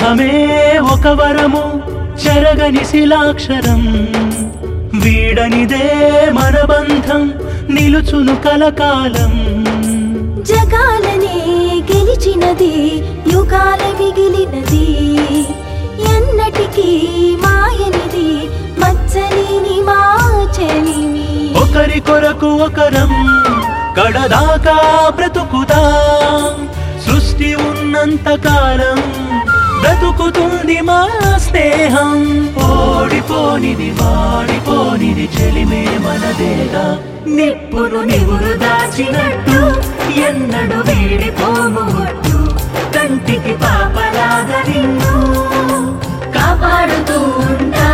స్నేహమే ఒక వరము చెరగని శిలాక్షరం వీడనిదే మన బంధం నిలుచును కలకాలం జగాలనే గెలిచినది యుగాల మిగిలినది ఎన్నటికీ మాయనిది మచ్చలేని మా చెలిమి ఒకరి కొరకు ఒకరం కడదాకా బ్రతుకుతాం సృష్టి ఉన్నంత కాలం బ్రతుకుతుంది మా స్నేహం ఓడిపోనిది వాడిపోనిది చెలిమే మనదేగా నిప్పును నివురు దాచినట్టు ఎన్నడు వీడిపోము ఒట్టు కంటికి పాపలాగా నిన్ను కాపాడుతూ ఉంటా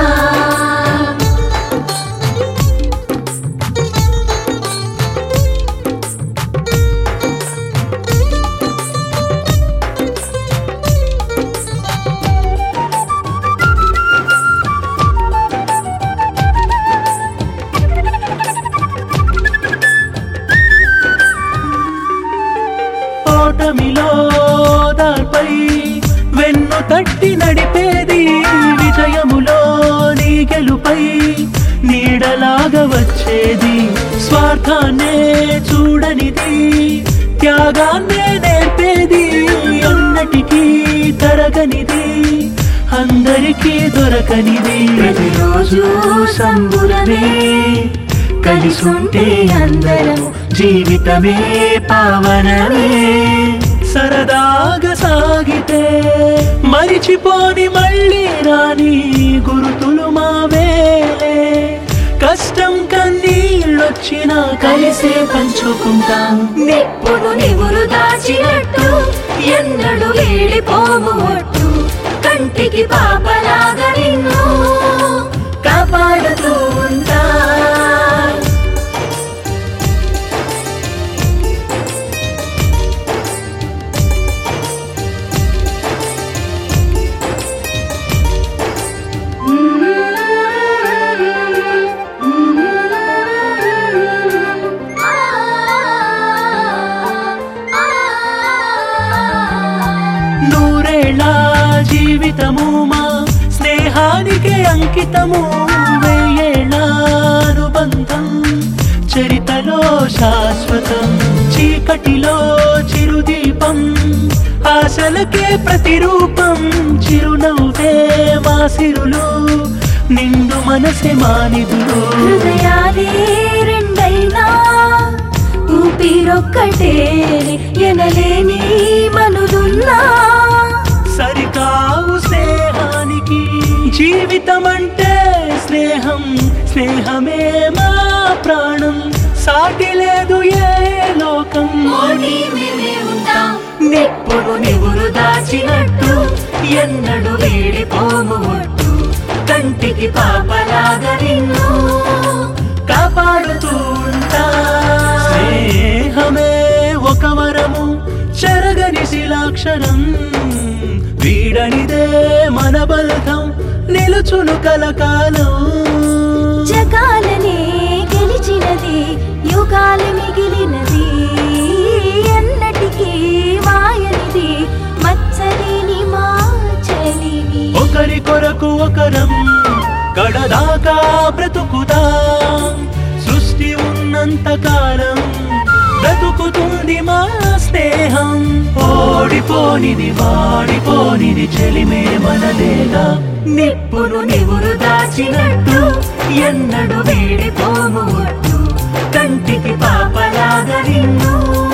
ఓటమిలో దాల్పై వెన్ను తట్టి నడిపేది విజయములో నీ గెలుపై నీడలాగా వచ్చేది స్వార్థాన్నే చూడనిది త్యాగాన్నే నేర్పేది ఎన్నటికీ తరగనిది అందరికీ దొరకనిది ప్రతిరోజు సంబురమే కలిసుంటే అందరం జీవితమే పావనమే సరదాగా సాగితే మరిచిపోని మళ్ళీ రాని గురుతులు మావేలే కష్టం కన్నీళ్ళొచ్చినా కలిసే పంచుకుంటాం నిప్పును నివురు దాచినట్టు ఎన్నడు వీడిపోము ఒట్టు కంటికి పాపలాగా నిన్ను కాపాడుతూ ఉంటా జీవితము మా స్నేహానికి అంకితము వెయ్యేళ్ళ అనుబంధం చరితలో శాశ్వతం చీకటిలో చిరుదీపం ఆశలకే ప్రతిరూపం చిరునవ్వే మా సిరులు నిండు మనసే మానిదులు హృదయాలే రెండైనా ఊపిరొక్కటే ఎనలేని మనులున్నా సరికావు స్నేహానికి జీవితం అంటే స్నేహం స్నేహమే మా ప్రాణం సాటి లేదు ఏ లోకం నిప్పును నివురు దాచినట్టు ఎన్నడు వీడిపోము ఒట్టు కంటికి పాపలాగా నిన్ను కాపాడుతూ ఉంటా స్నేహమే ఒక వరము చెరగని శిలాక్షరం వీడనిదే మన బంధం నిలుచును కలకాలం జగాలనే గెలిచినది యుగాల మిగిలినది ఎన్నటికీ మాయనిది మచ్చలేని మా చెలిమి ఒకరి కొరకు ఒకరం కడదాకా బ్రతుకుతాం సృష్టి ఉన్నంత కాలం బ్రతుకుతుంది మా స్నేహం ఓడిపోనిది వాడిపోనిది చెలిమే మనదేగా నిప్పును నివురు దాచినట్టు ఎన్నడు వీడిపోము ఒట్టు కంటికి పాపలాగా నిన్ను